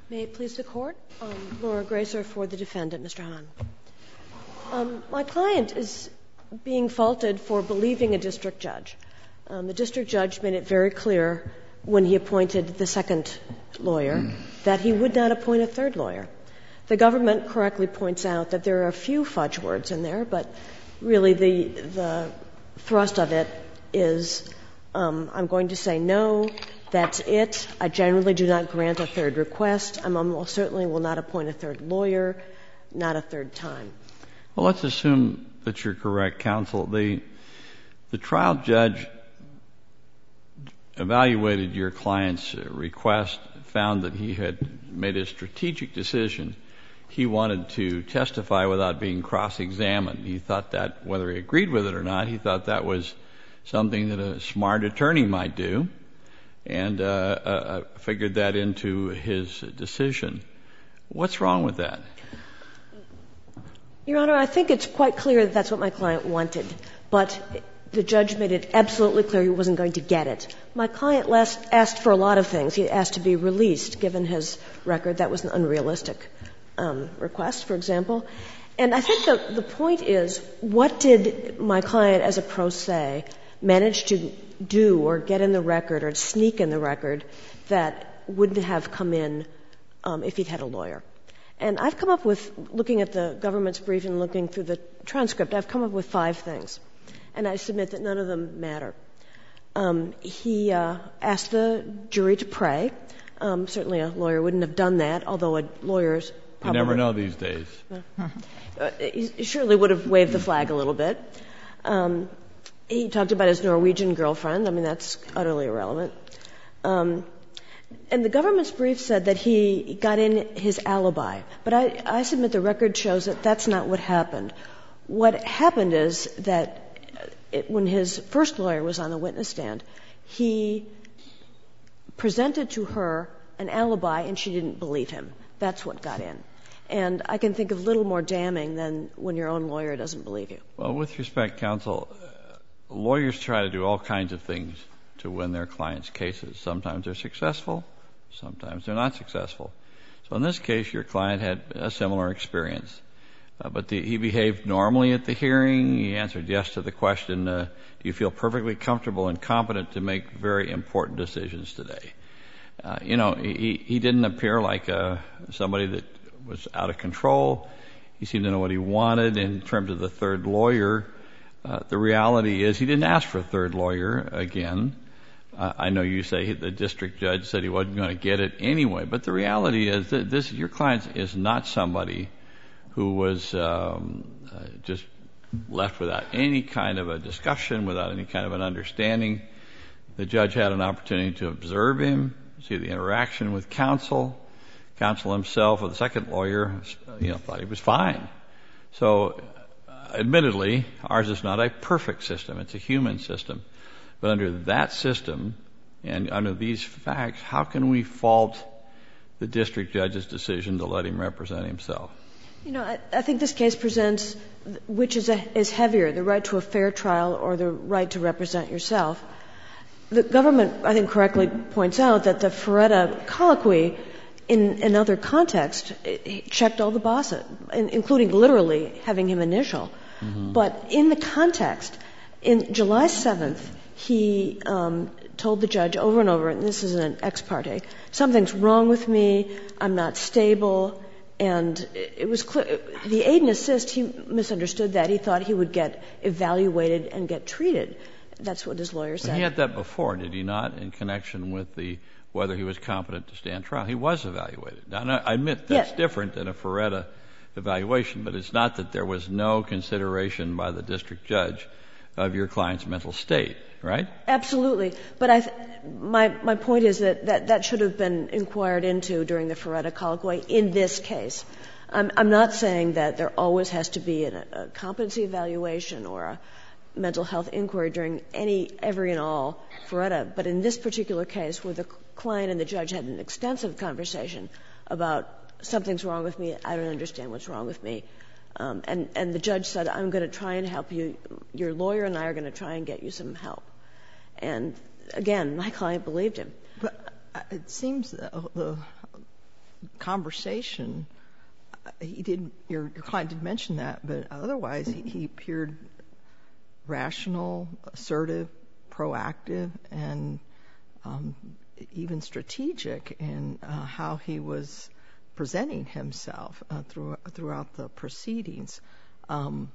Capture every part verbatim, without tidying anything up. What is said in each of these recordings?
May it please the Court? Um, Laura Gracer for the defendant, Mister Hahn. Um, my client is being faulted for believing a district judge. Um, the district judge made it very clear when he appointed the second lawyer that he would not appoint a third lawyer. The government correctly points out that there are a few fudge words in there, but really the, the thrust of it is um, I'm going to say no, that's it. I generally do not grant a third request. I almost certainly will not appoint a third lawyer, not a third time. Well, let's assume that you're correct, counsel. The, the trial judge evaluated your client's request, found that he had made a strategic decision. He wanted to testify without being cross-examined. He thought that, whether he agreed with it or not, he thought that was something that a smart attorney might do, and uh, uh, figured that into his decision. What's wrong with that? Your Honor, I think it's quite clear that that's what my client wanted, but the judge made it absolutely clear he wasn't going to get it. My client last asked for a lot of things. He asked to be released, given his record. That was an unrealistic um, request, for example. And I think the, the point is, what did my client, as a pro se, manage to do or get in the record or sneak in the record that wouldn't have come in um, if he'd had a lawyer? And I've come up with, looking at the government's brief and looking through the transcript, I've come up with five things. And I submit that none of them matter. Um, he uh, asked the jury to pray. Um, certainly a lawyer wouldn't have done that, although a lawyer's probably... You never know these days. Uh, he surely would have waved the flag a little bit. Um, he talked about his Norwegian girlfriend. I mean, that's utterly irrelevant. Um, and the government's brief said that he got in his alibi. But I, I submit the record shows that that's not what happened. What happened is that it, when his first lawyer was on the witness stand, he presented to her an alibi and she didn't believe him. That's what got in. And I can think of little more damning than when your own lawyer doesn't believe you. Well, with respect, counsel, uh, lawyers try to do all kinds of things to win their clients' cases. Sometimes they're successful, sometimes they're not successful. So in this case, your client had a similar experience. Uh, but the, he behaved normally at the hearing. He answered yes to the question, uh, do you feel perfectly comfortable and competent to make very important decisions today? Uh, you know, he, he didn't appear like uh, somebody that was out of control. He seemed to know what he wanted. In terms of the third lawyer, uh, the reality is he didn't ask for a third lawyer again. Uh, I know you say the district judge said he wasn't going to get it anyway, but the reality is that this, your client is not somebody who was um, uh, just left without any kind of a discussion, without any kind of an understanding. The judge had an opportunity to observe him, see the interaction with counsel. Counsel himself, or the second lawyer, you know, thought he was fine. So, uh, admittedly, ours is not a perfect system. It's a human system. But under that system and under these facts, how can we fault the district judge's decision to let him represent himself? You know, I, I think this case presents which is, a, is heavier, the right to a fair trial or the right to represent yourself. The government, I think, correctly points out that the Ferretta colloquy in another context checked all the boxes, including literally having him initial. Mm-hmm. But in the context, in July seventh, he um, told the judge over and over, and this is an ex parte, something's wrong with me, I'm not stable. And it was clear, the aid and assist, he misunderstood that. He thought he would get evaluated and get treated. That's what his lawyer said. But he had that before, did he not, in connection with the whether he was competent to stand trial? He was evaluated. Now, I admit that's yes. different than a Ferretta evaluation, but it's not that there was no consideration by the district judge of your client's mental state, right? Absolutely. But I th- my, my point is that, that that should have been inquired into during the Ferretta colloquy in this case. I'm, I'm not saying that there always has to be an, a competency evaluation or a mental health inquiry during any, every and all Ferretta, but in this particular case where the client and the judge had an extensive conversation about something's wrong with me, I don't understand what's wrong with me, um, and, and the judge said, I'm going to try and help you, your lawyer and I are going to try and get you some help. And again, my client believed him. But it seems that the conversation, he did, your, your client did mention that, but otherwise he, he appeared rational, assertive, proactive, and um, even strategic in uh, how he was presenting himself uh, through, throughout the proceedings. Um,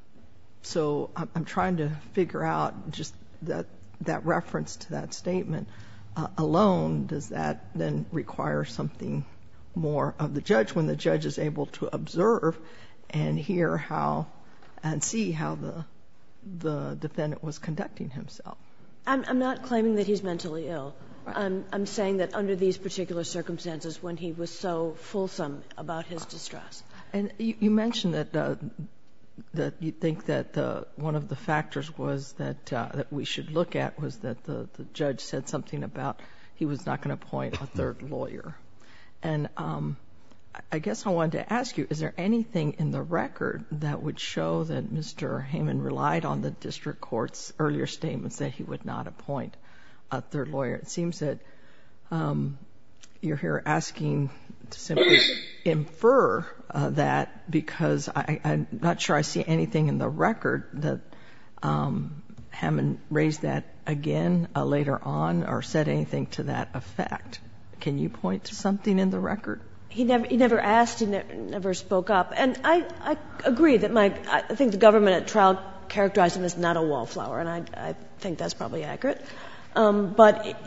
so I'm, I'm trying to figure out just that that reference to that statement uh, alone, does that then require something more of the judge when the judge is able to observe and hear how and see how the the defendant was conducting himself? I'm, I'm not claiming that he's mentally ill. Right. I'm, I'm saying that under these particular circumstances, when he was so fulsome about his distress. And you, you mentioned that uh, that you think that uh, one of the factors was that uh, that we should look at was that the, the judge said something about he was not going to appoint a third lawyer. And um, I guess I wanted to ask you, is there anything in the record that would show that Mister Heyman relied on the district court's earlier statements that he would not appoint a third lawyer? It seems that um, you're here asking to simply infer uh, that because I, I'm not sure I see anything in the record that um, Hammond raised that again uh, later on or said anything to that effect. Can you point to something in the record? He never, he never asked, he ne- never spoke up. And I, I agree that my, I think the government at trial characterized him as not a wallflower, and I, I think that's probably accurate. Um, but it,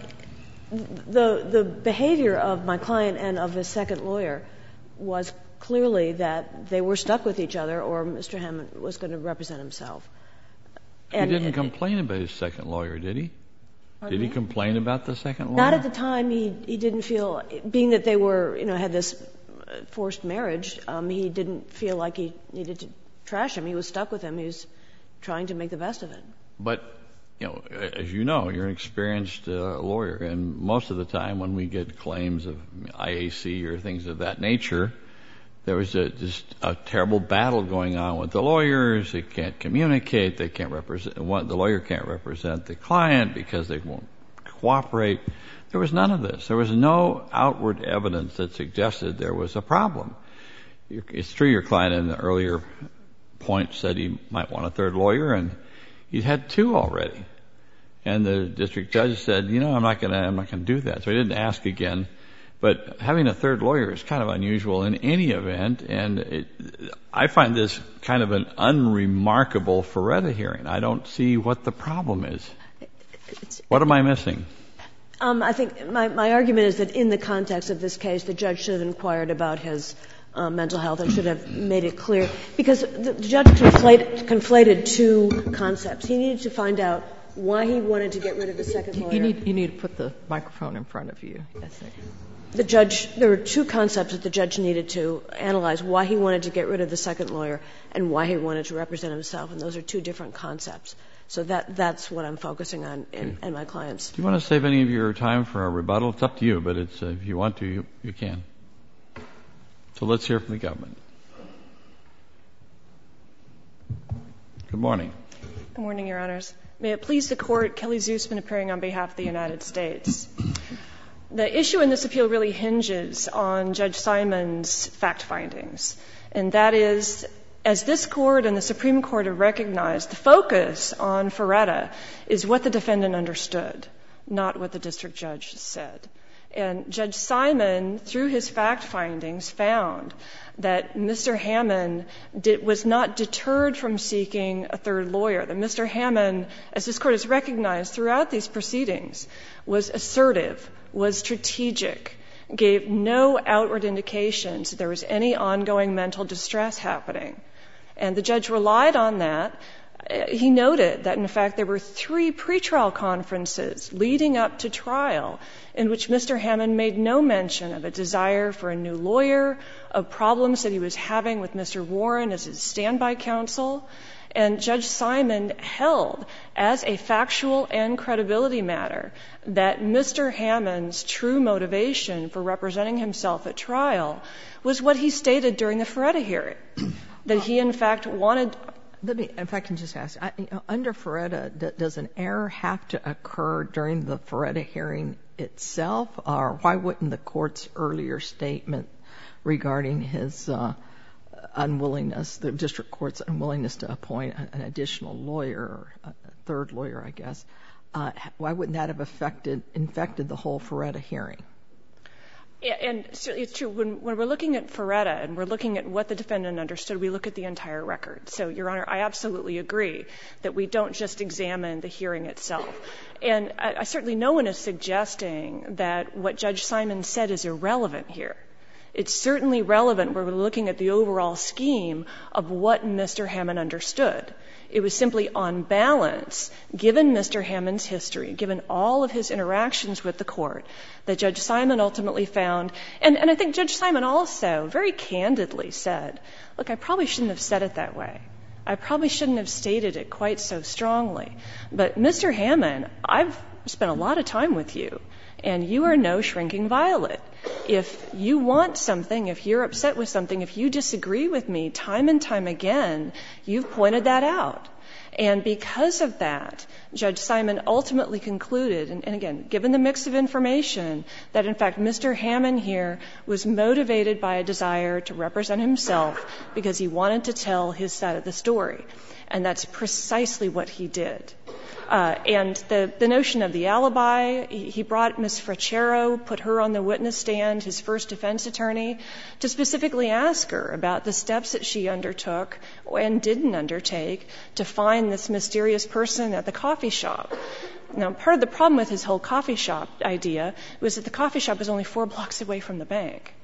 the, the behavior of my client and of his second lawyer was clearly that they were stuck with each other or Mister Hammond was going to represent himself. And he didn't it, complain about his second lawyer, did he? Did he me? complain about the second lawyer? Not at the time. He he didn't feel, being that they were, you know, had this forced marriage, um, he didn't feel like he needed to trash him. He was stuck with him. He was trying to make the best of it. But, you know, as you know, you're an experienced uh, lawyer, and most of the time when we get claims of I A C or things of that nature, there was a, just a terrible battle going on with the lawyers. They can't communicate. They can't represent, one, the lawyer can't represent the client because they won't cooperate. There was none of this. There was no outward evidence that suggested there was a problem. It's true your client in the earlier point said he might want a third lawyer, and he'd had two already. And the district judge said, you know, I'm not going to, I'm not going to do that. So he didn't ask again. But having a third lawyer is kind of unusual in any event, and it, I find this kind of an unremarkable Ferretta hearing. I don't see what the problem is. What am I missing? Um, I think my, my argument is that in the context of this case, the judge should have inquired about his uh, mental health and should have made it clear, because the judge conflated, conflated two concepts. He needed to find out why he wanted to get rid of the second lawyer. You need, you need to put the microphone in front of you. Yes, sir. The judge, there were two concepts that the judge needed to analyze: why he wanted to get rid of the second lawyer and why he wanted to represent himself. And those are two different concepts. So that, that's what I'm focusing on in, and my clients. Do you want to save any of your time for a rebuttal? It's up to you, but it's, uh, if you want to, you, you can. So let's hear from the government. Good morning. Good morning, Your Honors. May it please the Court, Kelly Zusman appearing on behalf of the United States. The issue in this appeal really hinges on Judge Simon's fact findings, and that is, as this Court and the Supreme Court have recognized, the focus on Ferretta is what the defendant understood, not what the district judge said. And Judge Simon, through his fact findings, found that Mister Hammond did, was not deterred from seeking a third lawyer, that Mister Hammond, as this Court has recognized throughout these proceedings, was assertive, was strategic, gave no outward indications that there was any ongoing mental distress happening. And the judge relied on that. He noted that, in fact, there were three pretrial conferences leading up to trial in which Mister Hammond made no mention of a desire for a new lawyer, of problems that he was having with Mister Warren as his standby counsel. And Judge Simon held, as a factual and credibility matter, that Mister Hammond's true motivation for representing himself at trial was what he stated during the Ferretta hearing, that he, in fact, wanted. Let me, if I can just ask, I, you know, under Ferretta, d- does an error have to occur during the Ferretta hearing itself, or why wouldn't the Court's earlier statement regarding his uh, unwillingness, the district court's unwillingness to appoint an additional lawyer, or a third lawyer, I guess. Uh, why wouldn't that have affected, infected the whole Ferretta hearing? Yeah, and so it's true. When, when we're looking at Ferretta and we're looking at what the defendant understood, we look at the entire record. So, Your Honor, I absolutely agree that we don't just examine the hearing itself. And I, I certainly no one is suggesting that what Judge Simon said is irrelevant here. It's certainly relevant where we're looking at the overall scheme of what Mister Hammond understood. It was simply on balance, given Mister Hammond's history, given all of his interactions with the court, that Judge Simon ultimately found, and, and I think Judge Simon also very candidly said, look, I probably shouldn't have said it that way. I probably shouldn't have stated it quite so strongly. But Mister Hammond, I've spent a lot of time with you, and you are no shrinking violet. If you want something, if you're upset with something, if you disagree with me time and time again, you've pointed that out. And because of that, Judge Simon ultimately concluded, and, and again, given the mix of information, that in fact Mister Hammond here was motivated by a desire to represent himself because he wanted to tell his side of the story. And that's precisely what he did. Uh, and the, the notion of the alibi, he, he brought Miz Frachero, put her on the witness stand, his first defense attorney, to specifically ask her about the steps that she undertook and didn't undertake to find this mysterious person at the coffee shop. Now, part of the problem with his whole coffee shop idea was that the coffee shop was only four blocks away from the bank.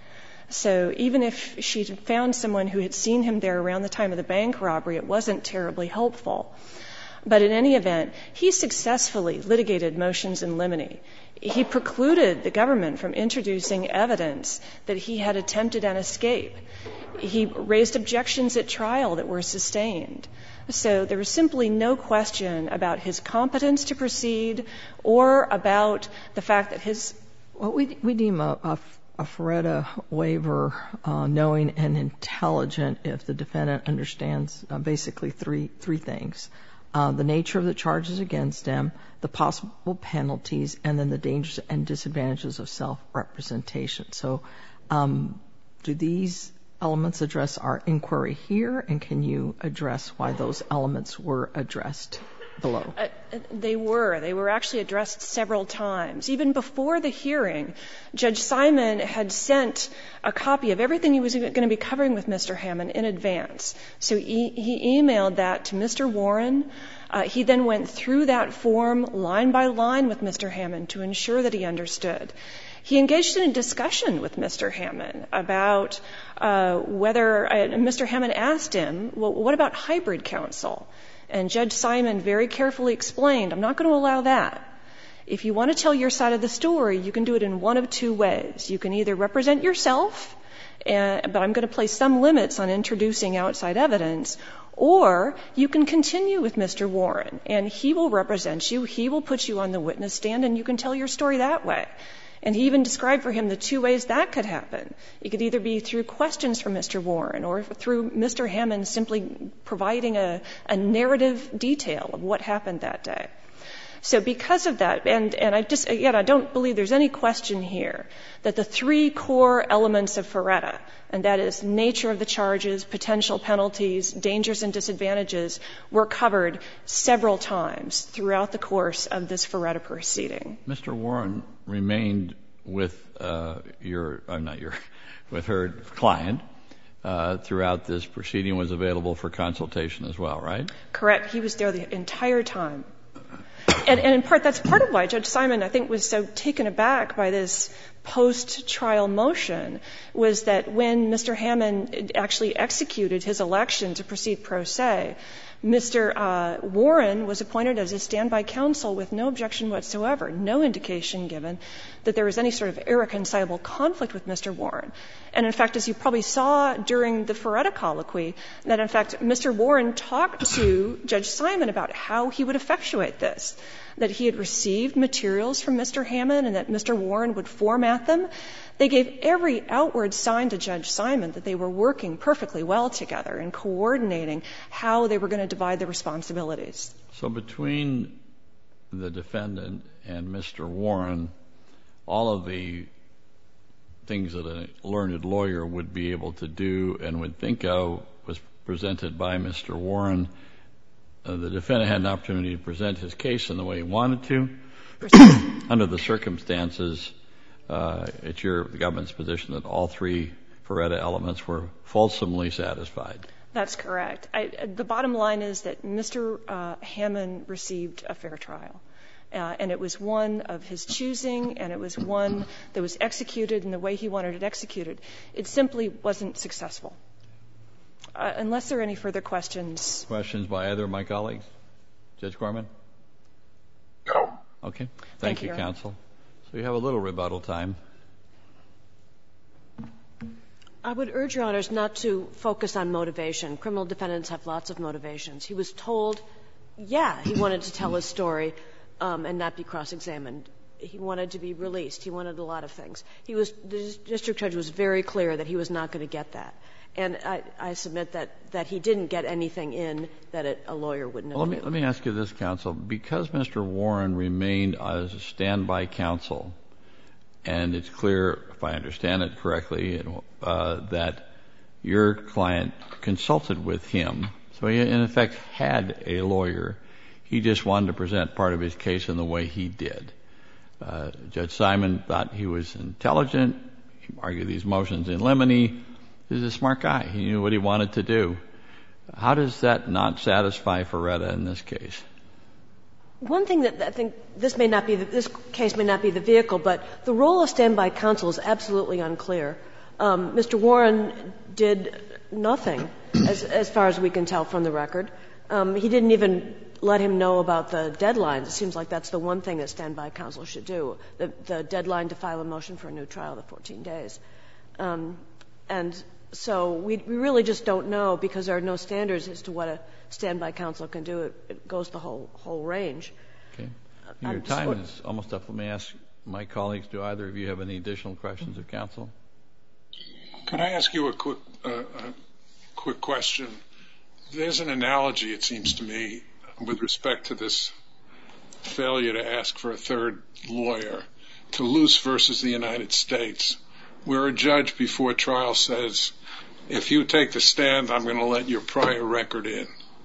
So even if she'd found someone who had seen him there around the time of the bank robbery, it wasn't terribly helpful. But in any event, he successfully litigated motions in limine. He precluded the government from introducing evidence that he had attempted an escape. He raised objections at trial that were sustained. So there was simply no question about his competence to proceed or about the fact that his... Well, we, we deem a, a, a Ferretta waiver uh, knowing and intelligent if the defendant understands uh, basically three three things. Uh, the nature of the charges against him, the possible penalties, and then the dangers and disadvantages of self-representation. So um, do these elements address our inquiry here, and can you address why those elements were addressed below? Uh, they were. They were actually addressed several times. Even before the hearing, Judge Simon had sent a copy of everything he was going to be covering with Mister Hammond in advance. So he, he emailed that to Mister Warren. Uh, he then went through that form line by line with Mister Hammond to ensure that he understood. He engaged in a discussion with Mister Hammond about uh, whether uh, Mister Hammond asked him, well, what about hybrid counsel? And Judge Simon very carefully explained, I'm not going to allow that. If you want to tell your side of the story, you can do it in one of two ways. You can either represent yourself, uh, but I'm going to place some limits on introducing outside evidence, or you can continue with Mister Warren, and he will represent you, he will put you on the witness stand, and you can tell your story that way. And he even described for him the two ways that could happen. It could either be through questions from Mister Warren or through Mister Hammond simply providing a, a narrative detail of what happened that day. So because of that, and, and I just, again, I don't believe there's any question here that the three core elements of Ferretta, and that is nature of the charges, potential penalties, dangers and disadvantages, were covered several times throughout the course of this Ferretta proceeding. Mister Warren remained with uh, your, uh, not your, with her client uh, throughout this proceeding, was available for consultation as well, right? Correct. He was there the entire time. And, and in part, that's part of why Judge Simon, I think, was so taken aback by this post-trial motion, was that when Mister Hammond actually executed his election to proceed pro se, Mister Uh, Warren was appointed as a standby counsel with no objection whatsoever, no indication given that there was any sort of irreconcilable conflict with Mister Warren. And in fact, as you probably saw during the Ferretta colloquy, that in fact Mister Warren talked to Judge Simon about how he would effectuate this, that he had received materials from Mister Hammond and that Mister Warren would format them. They gave every outward sign to Judge Simon that they were working perfectly well together and coordinating how they were going to divide the responsibilities. So between the defendant and Mister Warren, all of the things that a learned lawyer would be able to do and would think of was presented by Mister Warren. Uh, the defendant had an opportunity to present his case in the way he wanted to. Under the circumstances, uh, it's your the government's position that all three Ferretta elements were fulsomely satisfied. That's correct. I, the bottom line is that Mister Uh, Hammond received a fair trial. Uh, and it was one of his choosing, and it was one that was executed in the way he wanted it executed. It simply wasn't successful. Uh, unless there are any further questions. Questions by either of my colleagues? Judge Corman? No. Okay. Thank, Thank you, you, counsel. So you have a little rebuttal time. I would urge Your Honors not to focus on motivation. Criminal defendants have lots of motivations. He was told, yeah, he wanted to tell his story um, and not be cross-examined. He wanted to be released. He wanted a lot of things. He was, the district judge was very clear that he was not going to get that. And I, I submit that, that he didn't get anything in that it, a lawyer wouldn't have well, let me, knew. let me ask you this, counsel. Because Mister Warren remained as a standby counsel, and it's clear, if I understand it correctly, uh, that your client consulted with him, so he in effect had a lawyer. He just wanted to present part of his case in the way he did. Uh, Judge Simon thought he was intelligent. He argued these motions in limine. He was a smart guy. He knew what he wanted to do. How does that not satisfy Ferretta in this case? One thing that I think this may not be, the, this case may not be the vehicle, but the role of standby counsel is absolutely unclear. Um, Mister Warren did nothing, as, as far as we can tell from the record. Um, he didn't even let him know about the deadlines. It seems like that's the one thing that standby counsel should do, the, the deadline to file a motion for a new trial, the fourteen days. Um, and so we, we really just don't know, because there are no standards as to what a standby counsel can do. It, it goes the whole whole range. Okay. Your I'm time just, is almost up. Let me ask my colleagues, do either of you have any additional questions of counsel? Can I ask you a quick, uh, a quick question? There's an analogy, it seems to me, with respect to this failure to ask for a third lawyer, to Luce versus the United States, where a judge before trial says, if you take the stand, I'm going to let your prior record in.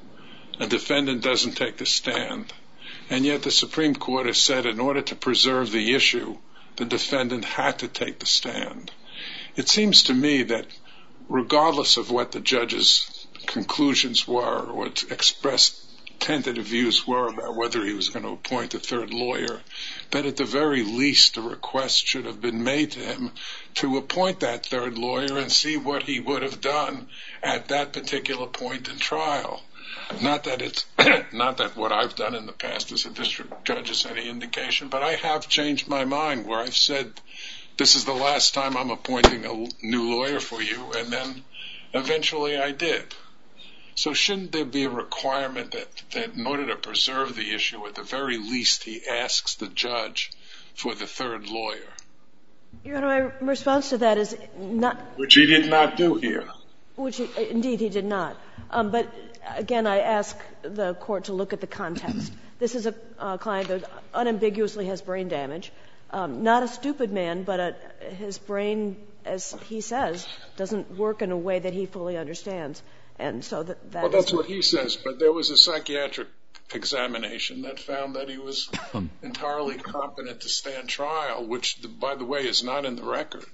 A defendant doesn't take the stand. And yet the Supreme Court has said in order to preserve the issue, the defendant had to take the stand. It seems to me that regardless of what the judge's conclusions were or expressed tentative views were about whether he was going to appoint a third lawyer, that at the very least a request should have been made to him to appoint that third lawyer and see what he would have done at that particular point in trial. Not that it's not that what I've done in the past as a district judge is any indication, but I have changed my mind where I've said this is the last time I'm appointing a new lawyer for you, and then eventually I did. So shouldn't there be a requirement that, that in order to preserve the issue, at the very least he asks the judge for the third lawyer? Your Honor, my response to that is not... Which he did not do here. Which, he, indeed, he did not. Um, but, again, I ask the Court to look at the context. This is a uh, client that unambiguously has brain damage. Um, not a stupid man, but a, his brain, as he says, doesn't work in a way that he fully understands. And so that, that well, that's what he says, but there was a psychiatric examination that found that he was entirely competent to stand trial, which, by the way, is not in the record.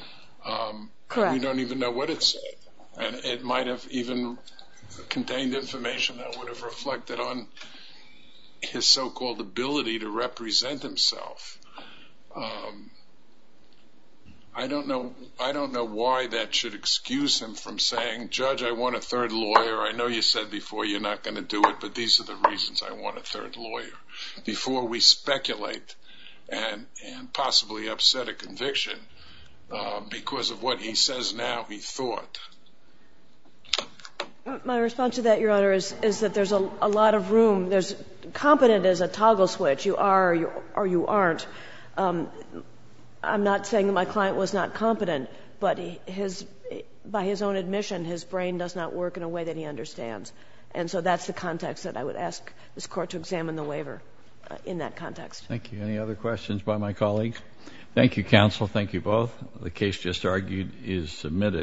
Um, Correct. We don't even know what it said. And it might have even contained information that would have reflected on his so-called ability to represent himself. Um, I don't know. I don't know why that should excuse him from saying, "Judge, I want a third lawyer. I know you said before you're not going to do it, but these are the reasons I want a third lawyer." Before we speculate and and possibly upset a conviction uh, because of what he says now, he thought. My response to that, Your Honor, is, is that there's a, a lot of room. There's competent as a toggle switch. You are or you, or you aren't. Um, I'm not saying that my client was not competent, but his, by his own admission, his brain does not work in a way that he understands. And so that's the context that I would ask this Court to examine the waiver uh, in that context. Thank you. Any other questions by my colleagues? Thank you, counsel. Thank you both. The case just argued is submitted.